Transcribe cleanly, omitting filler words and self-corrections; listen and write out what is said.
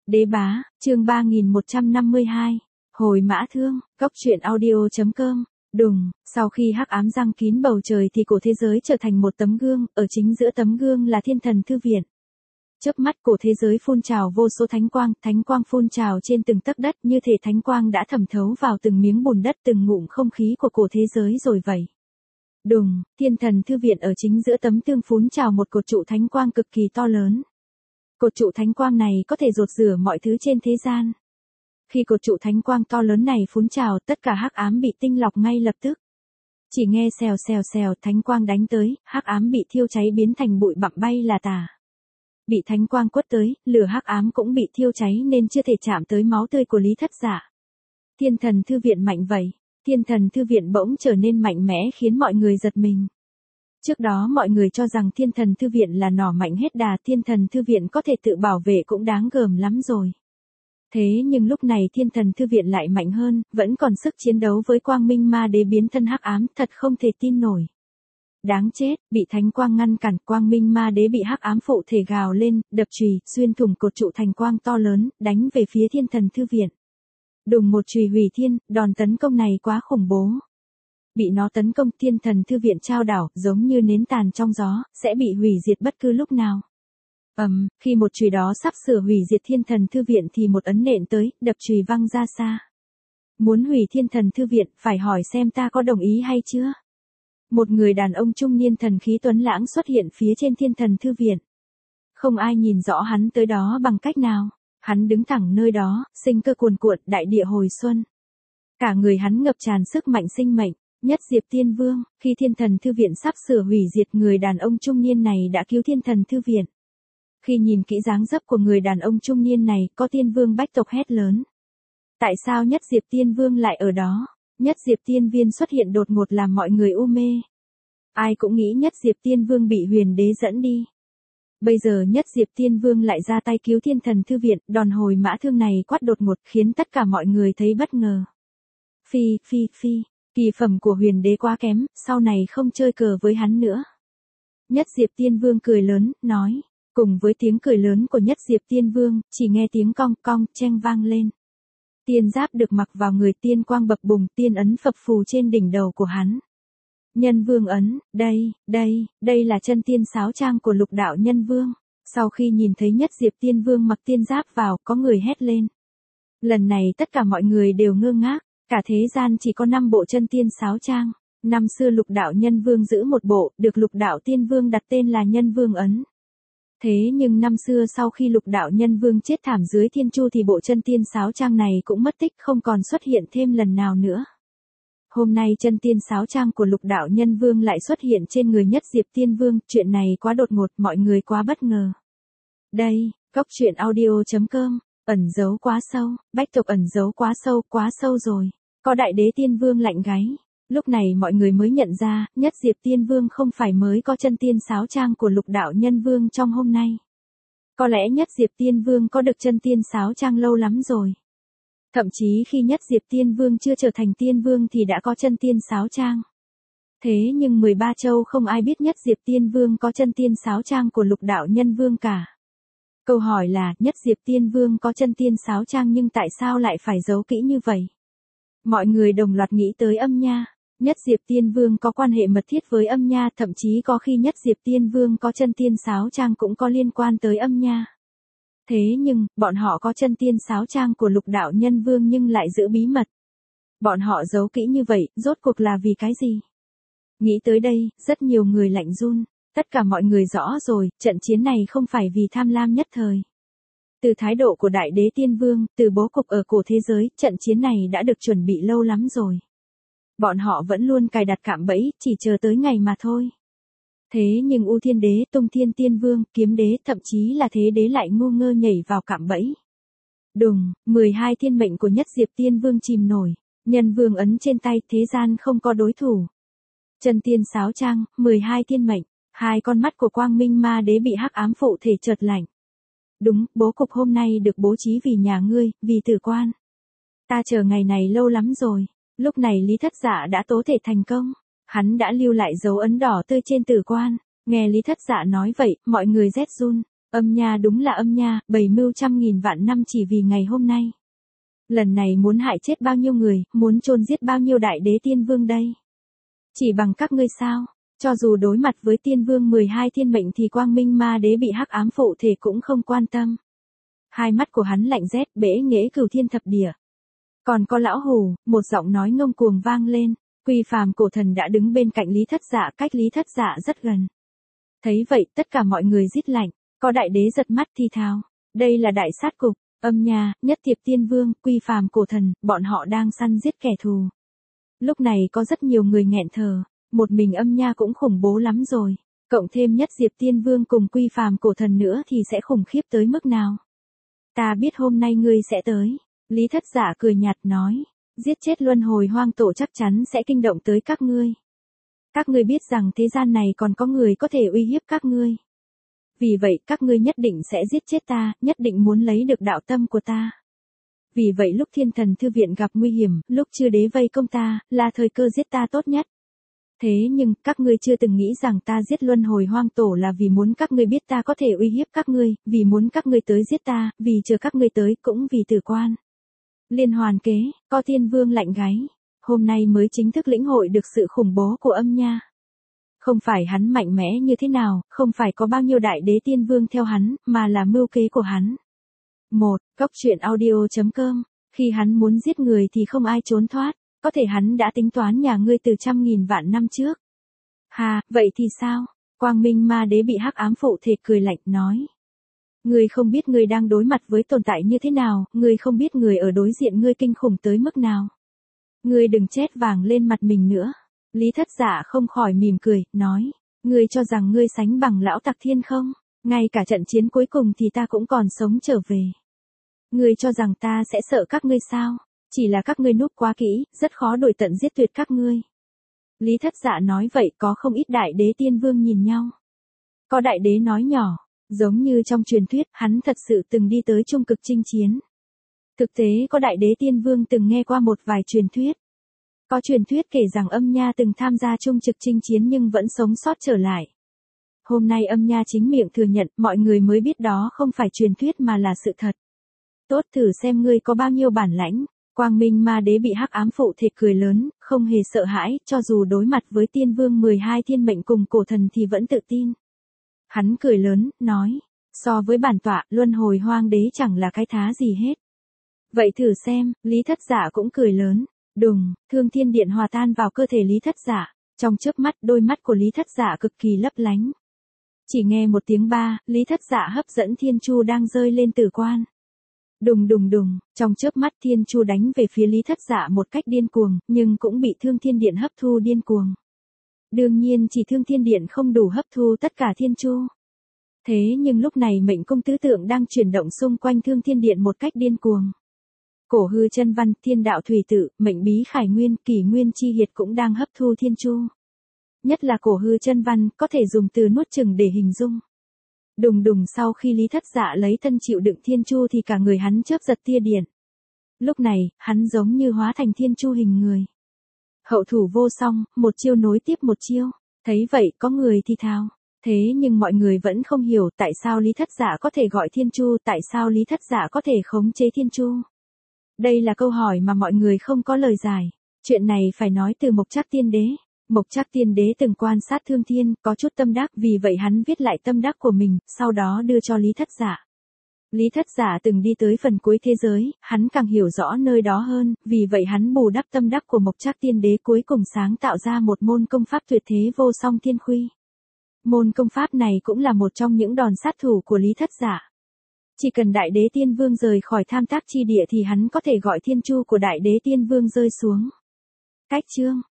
Đế bá, chương 3152. Hồi mã thương, góc truyện audio.com. Đùng, sau khi hắc ám giăng kín bầu trời thì cổ thế giới trở thành một tấm gương, ở chính giữa tấm gương là Thiên Thần Thư Viện. Chớp mắt cổ thế giới phun trào vô số thánh quang phun trào trên từng tấc đất, như thể thánh quang đã thẩm thấu vào từng miếng bùn đất, từng ngụm không khí của cổ thế giới rồi vậy. Đùng, Thiên Thần Thư Viện ở chính giữa tấm tương phun trào một cột trụ thánh quang cực kỳ to lớn. Cột trụ thánh quang này có thể rột rửa mọi thứ trên thế gian. Khi cột trụ thánh quang to lớn này phun trào, tất cả hắc ám bị tinh lọc ngay lập tức. Chỉ nghe xèo xèo xèo, thánh quang đánh tới, hắc ám bị thiêu cháy biến thành bụi bặm bay là tả. Bị thánh quang quất tới, lửa hắc ám cũng bị thiêu cháy nên chưa thể chạm tới máu tươi của Lý Thất Dạ. Thiên Thần Thư Viện mạnh vậy. Thiên Thần Thư Viện bỗng trở nên mạnh mẽ khiến mọi người giật mình. Trước đó mọi người cho rằng Thiên Thần Thư Viện là nỏ mạnh hết đà, Thiên Thần Thư Viện có thể tự bảo vệ cũng đáng gờm lắm rồi. Thế nhưng lúc này Thiên Thần Thư Viện lại mạnh hơn, vẫn còn sức chiến đấu với Quang Minh Ma Đế biến thân hắc ám, thật không thể tin nổi. Đáng chết, bị thánh quang ngăn cản, Quang Minh Ma Đế bị hắc ám phụ thể gào lên, đập chùy, xuyên thủng cột trụ thành quang to lớn, đánh về phía Thiên Thần Thư Viện. Đùng một chùy hủy thiên, đòn tấn công này quá khủng bố. Bị nó tấn công, Thiên Thần Thư Viện chao đảo, giống như nến tàn trong gió, sẽ bị hủy diệt bất cứ lúc nào. Khi một chùy đó sắp sửa hủy diệt Thiên Thần Thư Viện thì một ấn nện tới, đập chùy văng ra xa. Muốn hủy Thiên Thần Thư Viện, phải hỏi xem ta có đồng ý hay chưa? Một người đàn ông trung niên thần khí tuấn lãng xuất hiện phía trên Thiên Thần Thư Viện. Không ai nhìn rõ hắn tới đó bằng cách nào. Hắn đứng thẳng nơi đó, sinh cơ cuồn cuộn, đại địa hồi xuân. Cả người hắn ngập tràn sức mạnh sinh mệnh. Nhất Diệp Tiên Vương, khi Thiên Thần Thư Viện sắp sửa hủy diệt, người đàn ông trung niên này đã cứu Thiên Thần Thư Viện. Khi nhìn kỹ dáng dấp của người đàn ông trung niên này, có Tiên Vương bách tộc hét lớn. Tại sao Nhất Diệp Tiên Vương lại ở đó? Nhất Diệp Tiên Viên xuất hiện đột ngột làm mọi người u mê. Ai cũng nghĩ Nhất Diệp Tiên Vương bị Huyền Đế dẫn đi. Bây giờ Nhất Diệp Tiên Vương lại ra tay cứu Thiên Thần Thư Viện, đòn hồi mã thương này quát đột ngột khiến tất cả mọi người thấy bất ngờ. Phi, kỳ phẩm của Huyền Đế quá kém, sau này không chơi cờ với hắn nữa. Nhất Diệp Tiên Vương cười lớn, nói. Cùng với tiếng cười lớn của Nhất Diệp Tiên Vương, chỉ nghe tiếng cong cong cheng vang lên. Tiên giáp được mặc vào người, tiên quang bập bùng, tiên ấn phập phù trên đỉnh đầu của hắn. Nhân Vương ấn, đây là chân tiên sáo trang của Lục Đạo Nhân Vương. Sau khi nhìn thấy Nhất Diệp Tiên Vương mặc tiên giáp vào, có người hét lên. Lần này tất cả mọi người đều ngơ ngác, cả thế gian chỉ có 5 bộ chân tiên sáo trang. Năm xưa Lục Đạo Nhân Vương giữ một bộ, được Lục Đạo Tiên Vương đặt tên là Nhân Vương ấn. Thế nhưng năm xưa sau khi Lục Đạo Nhân Vương chết thảm dưới thiên chu thì bộ chân tiên sáo trang này cũng mất tích, không còn xuất hiện thêm lần nào nữa. Hôm nay chân tiên sáo trang của Lục Đạo Nhân Vương lại xuất hiện trên người Nhất Diệp Tiên Vương, chuyện này quá đột ngột, mọi người quá bất ngờ. Đây, góc truyện audio.com, ẩn giấu quá sâu, bách tộc ẩn giấu quá sâu rồi. Có Đại Đế Tiên Vương lạnh gáy. Lúc này mọi người mới nhận ra, Nhất Diệp Tiên Vương không phải mới có chân tiên sáo trang của Lục Đạo Nhân Vương trong hôm nay. Có lẽ Nhất Diệp Tiên Vương có được chân tiên sáo trang lâu lắm rồi. Thậm chí khi Nhất Diệp Tiên Vương chưa trở thành Tiên Vương thì đã có chân tiên sáo trang. Thế nhưng 13 châu không ai biết Nhất Diệp Tiên Vương có chân tiên sáo trang của Lục Đạo Nhân Vương cả. Câu hỏi là, Nhất Diệp Tiên Vương có chân tiên sáo trang nhưng tại sao lại phải giấu kỹ như vậy? Mọi người đồng loạt nghĩ tới Âm Nha. Nhất Diệp Tiên Vương có quan hệ mật thiết với Âm Nha, thậm chí có khi Nhất Diệp Tiên Vương có chân tiên sáo trang cũng có liên quan tới Âm Nha. Thế nhưng, bọn họ có chân tiên sáo trang của Lục Đạo Nhân Vương nhưng lại giữ bí mật. Bọn họ giấu kỹ như vậy, rốt cuộc là vì cái gì? Nghĩ tới đây, rất nhiều người lạnh run. Tất cả mọi người rõ rồi, trận chiến này không phải vì tham lam nhất thời. Từ thái độ của Đại Đế Tiên Vương, từ bố cục ở cổ thế giới, trận chiến này đã được chuẩn bị lâu lắm rồi. Bọn họ vẫn luôn cài đặt cạm bẫy, chỉ chờ tới ngày mà thôi. Thế nhưng U Thiên Đế, Tung Thiên Tiên Vương, Kiếm Đế, thậm chí là Thế Đế lại ngu ngơ nhảy vào cạm bẫy. Đùng, 12 thiên mệnh của Nhất Diệp Tiên Vương chìm nổi, Nhân Vương ấn trên tay, thế gian không có đối thủ. Chân tiên sáo trang, 12 thiên mệnh, hai con mắt của Quang Minh Ma Đế bị hắc ám phụ thể chợt lạnh. Đúng, bố cục hôm nay được bố trí vì nhà ngươi, vì Tử Quan. Ta chờ ngày này lâu lắm rồi. Lúc này Lý Thất Dạ đã tố thể thành công. Hắn đã lưu lại dấu ấn đỏ tươi trên Tử Quan. Nghe Lý Thất Dạ nói vậy, mọi người rét run. Âm nha đúng là âm nha, bày mưu trăm nghìn vạn năm chỉ vì ngày hôm nay. Lần này muốn hại chết bao nhiêu người, muốn chôn giết bao nhiêu đại đế tiên vương đây? Chỉ bằng các ngươi sao? Cho dù đối mặt với tiên vương 12 thiên mệnh thì quang minh ma đế bị hắc ám phụ thể cũng không quan tâm. Hai mắt của hắn lạnh rét bể nghễ cửu thiên thập địa. Còn có lão hù, một giọng nói ngông cuồng vang lên, Quy Phàm cổ thần đã đứng bên cạnh Lý Thất Dạ, cách Lý Thất Dạ rất gần. Thấy vậy tất cả mọi người rít lạnh, có đại đế giật mắt thi thào, đây là đại sát cục, âm nha, nhất thiệp tiên vương, Quy Phàm cổ thần, bọn họ đang săn giết kẻ thù. Lúc này có rất nhiều người nghẹn thở, một mình âm nha cũng khủng bố lắm rồi, cộng thêm nhất diệp tiên vương cùng Quy Phàm cổ thần nữa thì sẽ khủng khiếp tới mức nào. Ta biết hôm nay ngươi sẽ tới. Lý Thất Dạ cười nhạt nói, giết chết luân hồi hoang tổ chắc chắn sẽ kinh động tới các ngươi. Các ngươi biết rằng thế gian này còn có người có thể uy hiếp các ngươi. Vì vậy các ngươi nhất định sẽ giết chết ta, nhất định muốn lấy được đạo tâm của ta. Vì vậy lúc Thiên Thần Thư Viện gặp nguy hiểm, lúc chư đế vây công ta, là thời cơ giết ta tốt nhất. Thế nhưng, các ngươi chưa từng nghĩ rằng ta giết luân hồi hoang tổ là vì muốn các ngươi biết ta có thể uy hiếp các ngươi, vì muốn các ngươi tới giết ta, vì chờ các ngươi tới, cũng vì tử quan. Liên hoàn kế, có thiên vương lạnh gáy. Hôm nay mới chính thức lĩnh hội được sự khủng bố của âm nha. Không phải hắn mạnh mẽ như thế nào, không phải có bao nhiêu đại đế tiên vương theo hắn, mà là mưu kế của hắn. Góc truyện audio.com, khi hắn muốn giết người thì không ai trốn thoát, có thể hắn đã tính toán nhà ngươi từ trăm nghìn vạn năm trước. Hà, vậy thì sao? Quang Minh Ma Đế bị hắc ám phụ thể cười lạnh nói. Ngươi không biết ngươi đang đối mặt với tồn tại như thế nào, ngươi không biết người ở đối diện ngươi kinh khủng tới mức nào. Ngươi đừng chết vàng lên mặt mình nữa. Lý Thất Dạ không khỏi mỉm cười, nói. Ngươi cho rằng ngươi sánh bằng lão Tặc Thiên không? Ngay cả trận chiến cuối cùng thì ta cũng còn sống trở về. Ngươi cho rằng ta sẽ sợ các ngươi sao? Chỉ là các ngươi núp quá kỹ, rất khó đuổi tận giết tuyệt các ngươi. Lý Thất Dạ nói vậy có không ít đại đế tiên vương nhìn nhau. Có đại đế nói nhỏ, giống như trong truyền thuyết, hắn thật sự từng đi tới trung cực chinh chiến. Thực tế có đại đế tiên vương từng nghe qua một vài truyền thuyết. Có truyền thuyết kể rằng âm nha từng tham gia trung trực chinh chiến nhưng vẫn sống sót trở lại. Hôm nay âm nha chính miệng thừa nhận, mọi người mới biết đó không phải truyền thuyết mà là sự thật. Tốt, thử xem ngươi có bao nhiêu bản lãnh. Quang Minh Ma Đế bị hắc ám phụ thể cười lớn, không hề sợ hãi, cho dù đối mặt với tiên vương 12 thiên mệnh cùng cổ thần thì vẫn tự tin. Hắn cười lớn, nói, so với bản tọa, luân hồi hoang đế chẳng là cái thá gì hết. Vậy thử xem, Lý Thất Dạ cũng cười lớn, đùng, Thương Thiên Điện hòa tan vào cơ thể Lý Thất Dạ, trong chớp mắt đôi mắt của Lý Thất Dạ cực kỳ lấp lánh. Chỉ nghe một tiếng ba, Lý Thất Dạ hấp dẫn thiên chu đang rơi lên tử quan. Đùng đùng đùng, trong chớp mắt thiên chu đánh về phía Lý Thất Dạ một cách điên cuồng, nhưng cũng bị Thương Thiên Điện hấp thu điên cuồng. Đương nhiên chỉ Thương Thiên Điện không đủ hấp thu tất cả thiên chu. Thế nhưng lúc này mệnh cung tứ tượng đang chuyển động xung quanh Thương Thiên Điện một cách điên cuồng. Cổ hư chân văn, thiên đạo thủy tự, mệnh bí khải nguyên, kỷ nguyên chi hiệt cũng đang hấp thu thiên chu. Nhất là cổ hư chân văn, có thể dùng từ nuốt chửng để hình dung. Đùng đùng, sau khi Lý Thất Dạ lấy thân chịu đựng thiên chu thì cả người hắn chớp giật tia điện. Lúc này, hắn giống như hóa thành thiên chu hình người. Hậu thủ vô song, một chiêu nối tiếp một chiêu. Thấy vậy có người thì thào. Thế nhưng mọi người vẫn không hiểu tại sao Lý Thất Dạ có thể gọi thiên chu, tại sao Lý Thất Dạ có thể khống chế thiên chu. Đây là câu hỏi mà mọi người không có lời giải. Chuyện này phải nói từ Mộc Trác Tiên Đế. Mộc Trác Tiên Đế từng quan sát Thương Thiên, có chút tâm đắc, vì vậy hắn viết lại tâm đắc của mình, sau đó đưa cho Lý Thất Dạ. Lý Thất Dạ từng đi tới phần cuối thế giới, hắn càng hiểu rõ nơi đó hơn, vì vậy hắn bù đắp tâm đắc của Mộc Trác Tiên Đế, cuối cùng sáng tạo ra một môn công pháp tuyệt thế vô song thiên khuy. Môn công pháp này cũng là một trong những đòn sát thủ của Lý Thất Dạ. Chỉ cần đại đế tiên vương rời khỏi tham tác chi địa thì hắn có thể gọi thiên chu của đại đế tiên vương rơi xuống. Cách chương